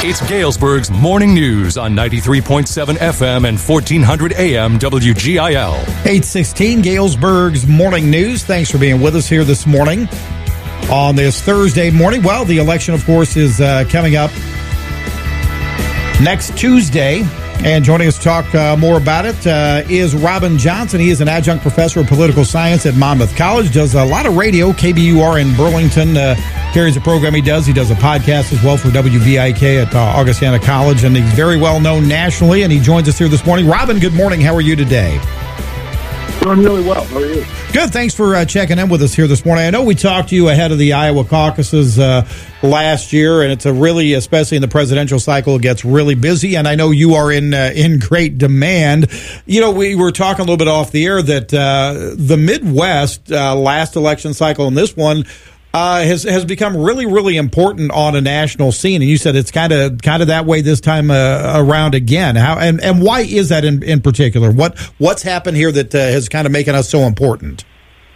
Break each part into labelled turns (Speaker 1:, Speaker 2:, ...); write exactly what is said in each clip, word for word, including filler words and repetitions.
Speaker 1: It's Galesburg's Morning News on ninety-three point seven F M and fourteen hundred A M W G I L.
Speaker 2: eight sixteen, Galesburg's Morning News. Thanks for being with us here this morning on this Thursday morning. Well, the election, of course, is uh, coming up next Tuesday. And joining us to talk uh, more about it uh, is Robin Johnson. He is an adjunct professor of political science at Monmouth College, does a lot of radio, K B U R in Burlington, uh, carries the program he does. He does a podcast as well for W V I K at uh, Augustana College, and he's very well known nationally, and he joins us here this morning. Robin, good morning. How are you today?
Speaker 3: Doing really well. How are you?
Speaker 2: Good. Thanks for uh, checking in with us here this morning. I know we talked to you ahead of the Iowa caucuses uh, last year, and it's a really, especially in the presidential cycle, it gets really busy, and I know you are in uh, in great demand. You know, we were talking a little bit off the air that uh, the Midwest, uh, last election cycle and this one, Uh, has has become really, really important on a national scene, and you said it's kind of kind of that way this time uh, around again. How and, and why is that in, in particular? What what's happened here that uh, has kind of making us so important?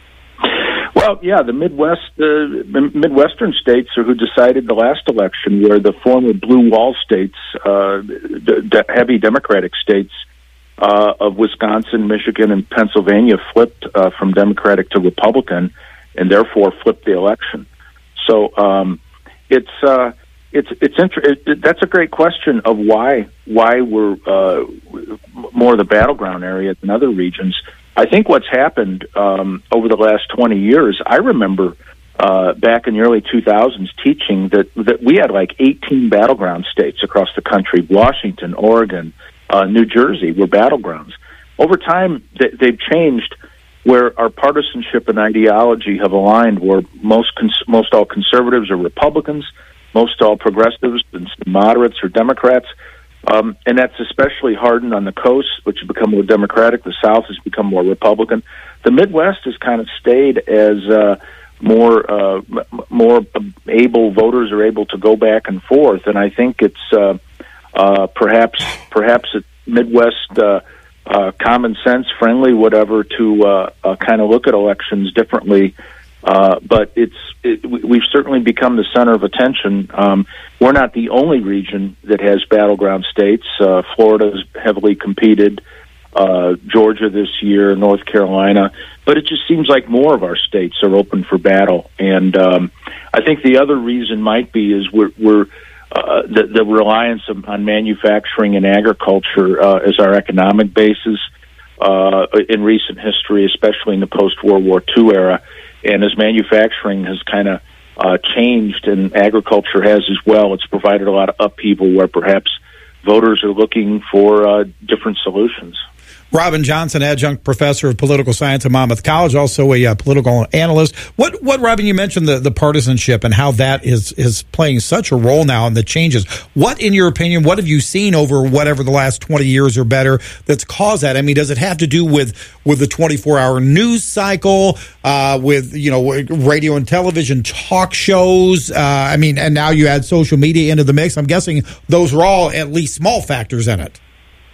Speaker 3: Well, yeah, the Midwest, uh, the Midwestern states are who decided the last election, where the former blue wall states, uh, the, the heavy Democratic states uh, of Wisconsin, Michigan, and Pennsylvania flipped uh, from Democratic to Republican, and therefore flipped the election. So um, it's uh, it's it's inter- it, that's a great question of why why we're uh, more the battleground area than other regions. I think what's happened um, over the last twenty years. I remember uh, back in the early two thousands teaching that that we had like eighteen battleground states across the country. Washington, Oregon, uh, New Jersey were battlegrounds. Over time, they, they've changed, where our partisanship and ideology have aligned, where most cons- most all conservatives are Republicans, most all progressives and moderates are Democrats, um, and that's especially hardened on the coast, which has become more Democratic. The South has become more Republican. The Midwest has kind of stayed as uh, more uh, m- more able voters are able to go back and forth, and I think it's uh, uh, perhaps perhaps a Midwest. Uh, Uh, common sense, friendly, whatever, to uh, uh, kind of look at elections differently. Uh, but it's it, we've certainly become the center of attention. Um, we're not the only region that has battleground states. Uh, Florida's heavily competed, uh, Georgia this year, North Carolina. But it just seems like more of our states are open for battle. And um, I think the other reason might be is we're, we're Uh, the, the reliance of, on manufacturing and agriculture uh, as our economic basis uh, in recent history, especially in the post-World War Two era, and as manufacturing has kind of uh, changed and agriculture has as well, it's provided a lot of upheaval where perhaps voters are looking for uh, different solutions.
Speaker 2: Robin Johnson, adjunct professor of political science at Monmouth College, also a uh, political analyst. What, what, Robin, you mentioned the, the partisanship and how that is, is playing such a role now in the changes. What, in your opinion, what have you seen over whatever the last twenty years or better that's caused that? I mean, does it have to do with, with the twenty-four hour news cycle, uh, with, you know, radio and television talk shows? Uh, I mean, and now you add social media into the mix. I'm guessing those are all at least small factors in it.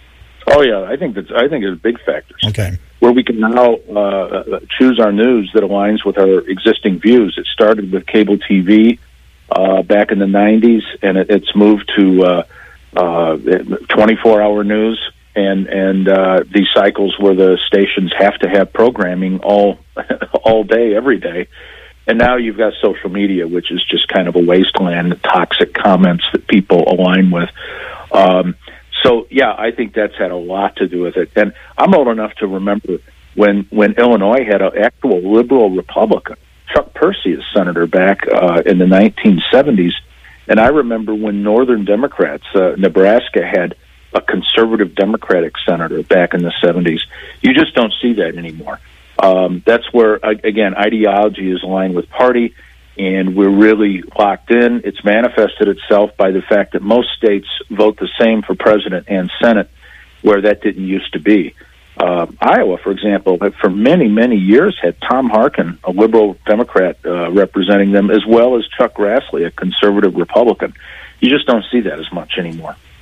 Speaker 3: Oh yeah, I think that's. I think there's big factors.
Speaker 2: Okay,
Speaker 3: where we can now uh, choose our news that aligns with our existing views. It started with cable T V uh, back in the nineties, and it, it's moved to uh, uh, twenty-four hour news, and and uh, these cycles where the stations have to have programming all all day, every day. And now you've got social media, which is just kind of a wasteland, toxic comments that people align with. Um, So, yeah, I think that's had a lot to do with it. And I'm old enough to remember when, when Illinois had an actual liberal Republican, Chuck Percy as senator back uh, in the nineteen seventies. And I remember when Northern Democrats, uh, Nebraska had a conservative Democratic senator back in the seventies. You just don't see that anymore. Um, that's where, again, ideology is aligned with party, and we're really locked in. It's manifested itself by the fact that most states vote the same for president and Senate, where that didn't used to be. Uh, Iowa, for example, for many, many years had Tom Harkin, a liberal Democrat, uh, representing them, as well as Chuck Grassley, a conservative Republican. You just don't see that as much anymore.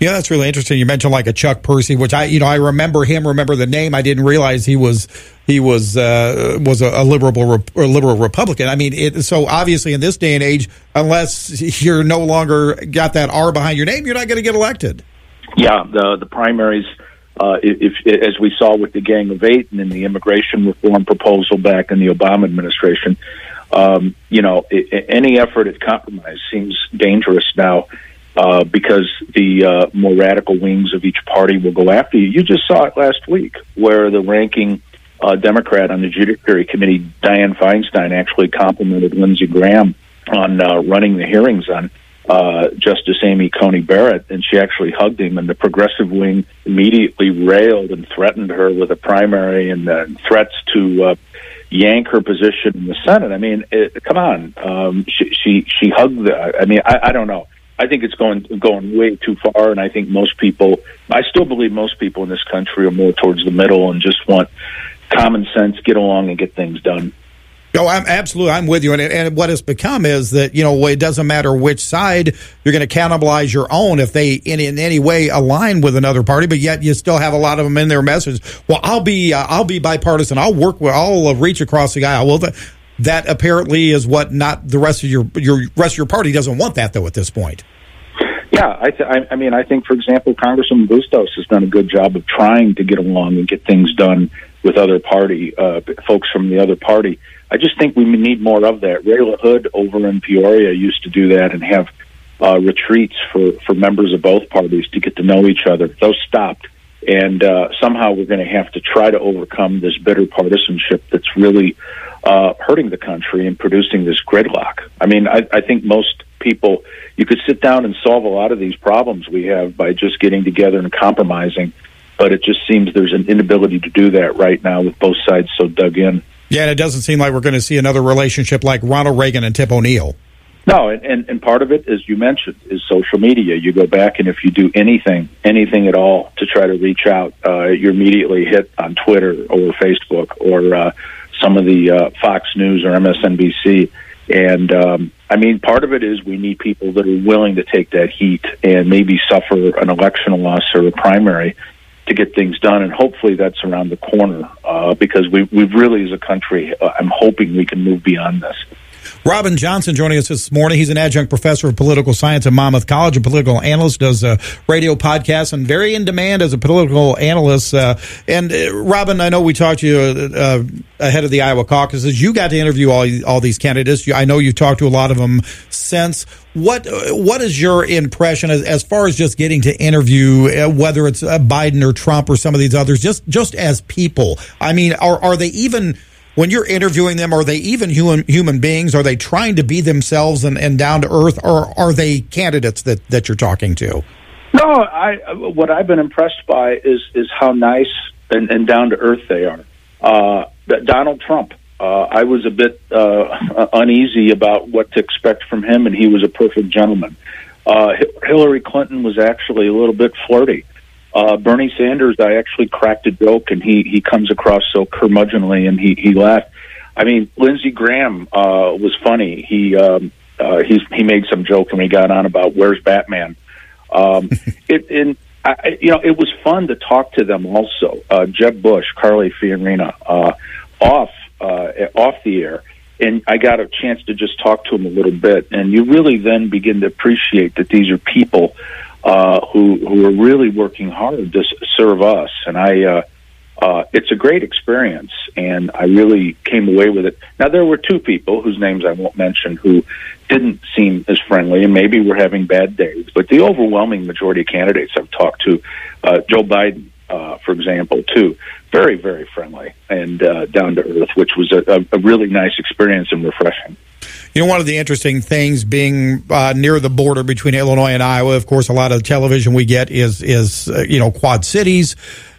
Speaker 2: Yeah, that's really interesting. You mentioned like a Chuck Percy, which I, you know, I remember him, remember the name. I didn't realize he was he was uh, was a, a liberal a liberal Republican. I mean, it, so obviously in this day and age, unless you're no longer got that R behind your name, you're not going to get elected.
Speaker 3: Yeah, the the primaries, uh, if, if as we saw with the Gang of Eight and in the immigration reform proposal back in the Obama administration, um, you know, it, any effort at compromise seems dangerous now. Uh, because the uh, more radical wings of each party will go after you. You just saw it last week, where the ranking uh, Democrat on the Judiciary Committee, Dianne Feinstein, actually complimented Lindsey Graham on uh, running the hearings on uh, Justice Amy Coney Barrett, and she actually hugged him, and the progressive wing immediately railed and threatened her with a primary and uh, threats to uh, yank her position in the Senate. I mean, it, come on. Um, she, she, she hugged the, I mean, I, I don't know. I think it's going going way too far, and I think most people, I still believe most people in this country are more towards the middle and just want common sense, get along and get things done.
Speaker 2: No, I'm absolutely, I'm with you. And, and what it's become is that, you know, it doesn't matter which side, you're going to cannibalize your own if they in, in any way align with another party, but yet you still have a lot of them in their message. Well, I'll be, uh, I'll be bipartisan. I'll work with, I'll uh, reach across the aisle. Well, the, that apparently is what not the rest of your, your rest of your party doesn't want that though at this point.
Speaker 3: Yeah, I, th- I, I mean, I think, for example, Congressman Bustos has done a good job of trying to get along and get things done with other party uh, folks from the other party. I just think we need more of that. Ray LaHood over in Peoria used to do that and have uh, retreats for, for members of both parties to get to know each other. Those stopped, and uh, somehow we're going to have to try to overcome this bitter partisanship that's really uh, hurting the country and producing this gridlock. I mean, I, I think most people, you could sit down and solve a lot of these problems we have by just getting together and compromising, but it just seems there's an inability to do that right now with both sides so dug in.
Speaker 2: Yeah, and it doesn't seem like we're going to see another relationship like Ronald Reagan and Tip O'Neill.
Speaker 3: No, and, and, and part of it, as you mentioned, is social media. You go back, and if you do anything, anything at all to try to reach out, uh, you're immediately hit on Twitter or Facebook or uh, some of the uh, Fox News or M S N B C. And, um, I mean, part of it is we need people that are willing to take that heat and maybe suffer an election loss or a primary to get things done. And hopefully that's around the corner uh, because we, we've really, as a country, uh, I'm hoping we can move beyond this.
Speaker 2: Robin Johnson joining us this morning. He's an adjunct professor of political science at Monmouth College, a political analyst, does a radio podcast, and very in demand as a political analyst. Uh, and uh, Robin, I know we talked to you uh, ahead of the Iowa caucuses. You got to interview all all these candidates. I know you've talked to a lot of them since. What what is your impression as, as far as just getting to interview, uh, whether it's uh, Biden or Trump or some of these others, just just as people? I mean, are are they even... When you're interviewing them, are they even human human beings? Are they trying to be themselves and, and down to earth, or are they candidates that, that you're talking to?
Speaker 3: No, I. What I've been impressed by is is how nice and, and down to earth they are. Uh, Donald Trump, uh, I was a bit uh, uneasy about what to expect from him, and he was a perfect gentleman. Uh, Hillary Clinton was actually a little bit flirty. Uh, Bernie Sanders, I actually cracked a joke, and he, he comes across so curmudgeonly, and he, he laughed. I mean, Lindsey Graham uh, was funny. He um, uh, he's, he made some joke, and he got on about where's Batman. Um, it and I, you know, it was fun to talk to them. Also, uh, Jeb Bush, Carly Fiorina, uh, off uh, off the air, and I got a chance to just talk to him a little bit, and you really then begin to appreciate that these are people. Uh, who who are really working hard to serve us, and I, uh, uh, it's a great experience, and I really came away with it. Now there were two people whose names I won't mention who didn't seem as friendly, and maybe were having bad days. But the overwhelming majority of candidates I've talked to, uh, Joe Biden, uh, for example, too, very very friendly and uh, down to earth, which was a, a really nice experience and refreshing.
Speaker 2: You know, one of the interesting things being uh, near the border between Illinois and Iowa, of course, a lot of television we get is, is uh, you know, Quad Cities.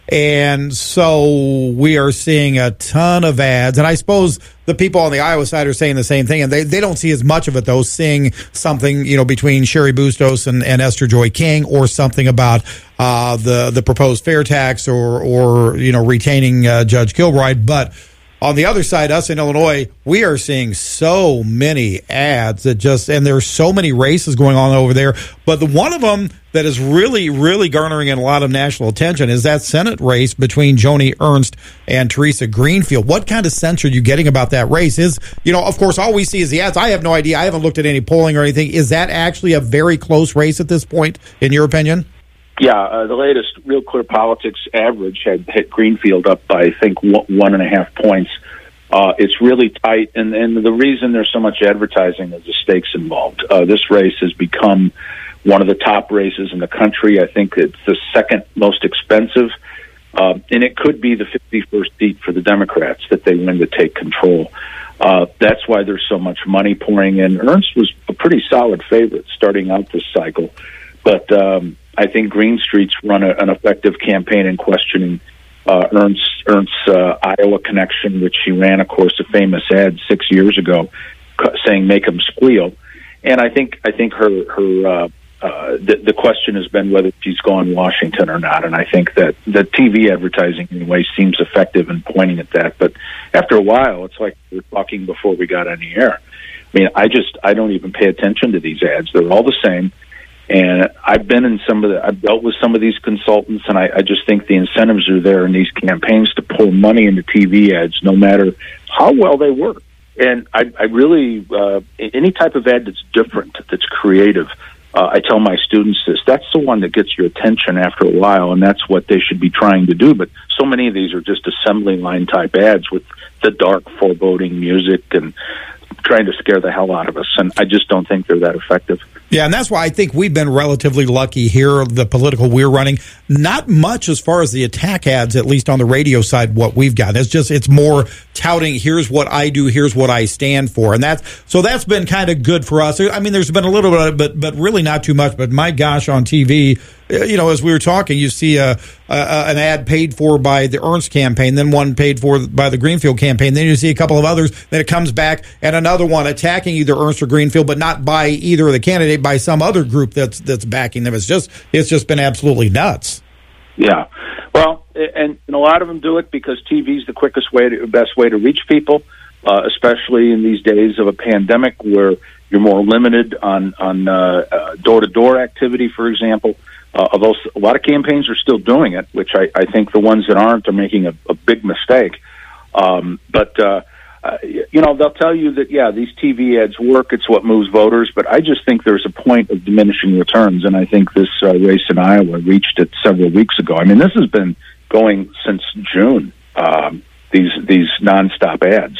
Speaker 2: And so we are seeing a ton of ads. And I suppose the people on the Iowa side are saying the same thing. And they, they don't see as much of it, though, seeing something, you know, between Sherry Bustos and, and Esther Joy King, or something about uh, the, the proposed fair tax, or, or you know, retaining uh, Judge Kilbride. But on the other side, us in Illinois, we are seeing so many ads that just, and there's so many races going on over there. But the one of them that is really, really garnering a lot of national attention is that Senate race between Joni Ernst and Teresa Greenfield. What kind of sense are you getting about that race? Is, you know, of course, all we see is the ads. I have no idea. I haven't looked at any polling or anything. Is that actually a very close race at this point, in your opinion?
Speaker 3: Yeah, uh, the latest Real Clear Politics average had hit Greenfield up by, I think, one, one and a half points. Uh, it's really tight, and, and the reason there's so much advertising is the stakes involved. Uh, this race has become one of the top races in the country. I think it's the second most expensive, uh, and it could be the fifty-first seat for the Democrats that they win to take control. Uh, that's why there's so much money pouring in. Ernst was a pretty solid favorite starting out this cycle, but um, I think Greenstreet's run a, an effective campaign in questioning uh, Ernst, Ernst's uh, Iowa connection, which she ran, of course, a famous ad six years ago saying "Make 'em squeal," and I think I think her her uh, uh, the, the question has been whether she's gone Washington or not, and I think that the T V advertising anyway seems effective in pointing at that. But after a while, it's like we were talking before we got on the air. I mean, I just I don't even pay attention to these ads; they're all the same. And I've been in some of the, I've dealt with some of these consultants, and I, I just think the incentives are there in these campaigns to pour money into T V ads, no matter how well they work. And I, I really, uh, any type of ad that's different, that's creative, uh, I tell my students this, that's the one that gets your attention after a while, and that's what they should be trying to do. But so many of these are just assembly line type ads with the dark, foreboding music and trying to scare the hell out of us, and I just don't think they're that effective.
Speaker 2: Yeah, and that's why I think we've been relatively lucky here, the political we're running. Not much as far as the attack ads, at least on the radio side, what we've got. It's just, it's more touting, here's what I do, here's what I stand for. And that's, so that's been kind of good for us. I mean, there's been a little bit, but, but really not too much. But my gosh, on T V, you know, as we were talking, you see a, a, an ad paid for by the Ernst campaign, then one paid for by the Greenfield campaign. Then you see a couple of others. Then it comes back and another one attacking either Ernst or Greenfield, but not by either of the candidate, by some other group that's that's backing them. It's just it's just been absolutely nuts.
Speaker 3: Yeah, well, and, and a lot of them do it because T V is the quickest way, to, best way to reach people, uh, especially in these days of a pandemic where you're more limited on on uh, uh, door-to-door activity, for example. Uh, although a lot of campaigns are still doing it, which I, I think the ones that aren't are making a, a big mistake. Um, but, uh, uh, you know, they'll tell you that, yeah, these T V ads work. It's what moves voters. But I just think there's a point of diminishing returns, and I think this uh, race in Iowa reached it several weeks ago. I mean, this has been going since June, um, these, these nonstop ads.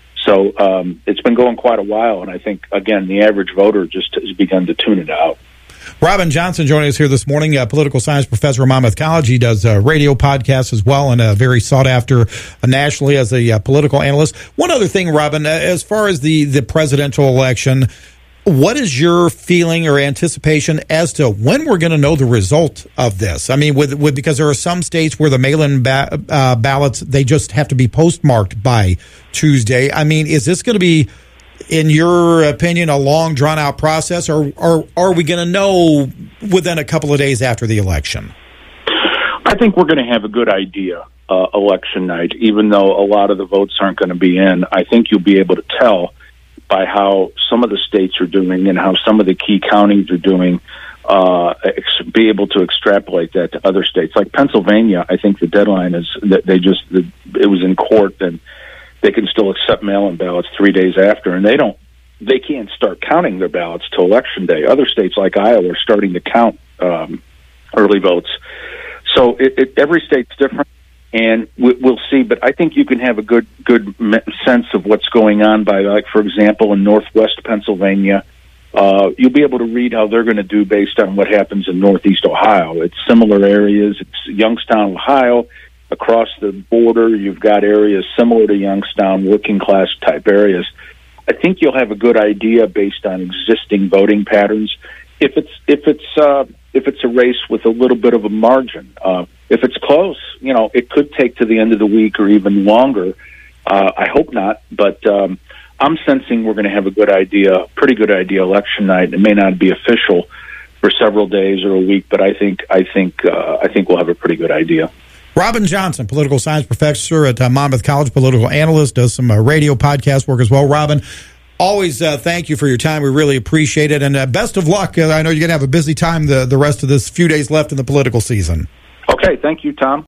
Speaker 3: So um, it's been going quite a while, and I think, again, the average voter just has begun to tune it out.
Speaker 2: Robin Johnson joining us here this morning, a political science professor at Monmouth College. He does uh, radio podcasts as well, and uh, very sought after uh, nationally as a uh, political analyst. One other thing, Robin, uh, as far as the, the presidential election, what is your feeling or anticipation as to when we're going to know the result of this? I mean, with, with because there are some states where the mail-in ba- uh, ballots, they just have to be postmarked by Tuesday. I mean, is this going to be, in your opinion, a long, drawn-out process, or, or are we going to know within a couple of days after the election?
Speaker 3: I think we're going to have a good idea uh, election night, even though a lot of the votes aren't going to be in. I think you'll be able to tell by how some of the states are doing and how some of the key counties are doing, uh, ex- be able to extrapolate that to other states. Like Pennsylvania, I think the deadline is that they just, the, it was in court, and they can still accept mail-in ballots three days after, and they don't, they can't start counting their ballots till Election Day. Other states like Iowa are starting to count um, early votes. So it, it, every state's different, and we, we'll see. But I think you can have a good good sense of what's going on by, like, for example, in Northwest Pennsylvania. Uh, you'll be able to read how they're going to do based on what happens in Northeast Ohio. It's similar areas. It's Youngstown, Ohio. Across the border, you've got areas similar to Youngstown, working-class type areas. I think you'll have a good idea based on existing voting patterns. If it's if it's uh, if it's a race with a little bit of a margin, uh, if it's close, you know, it could take to the end of the week or even longer. Uh, I hope not, but um, I'm sensing we're going to have a good idea, pretty good idea, election night. It may not be official for several days or a week, but I think I think uh, I think we'll have a pretty good idea.
Speaker 2: Robin Johnson, political science professor at uh, Monmouth College, political analyst, does some uh, radio podcast work as well. Robin, Always uh, thank you for your time. We really appreciate it. And uh, best of luck. Uh, I know you're going to have a busy time the, the rest of this few days left in the political season.
Speaker 3: Okay, thank you, Tom.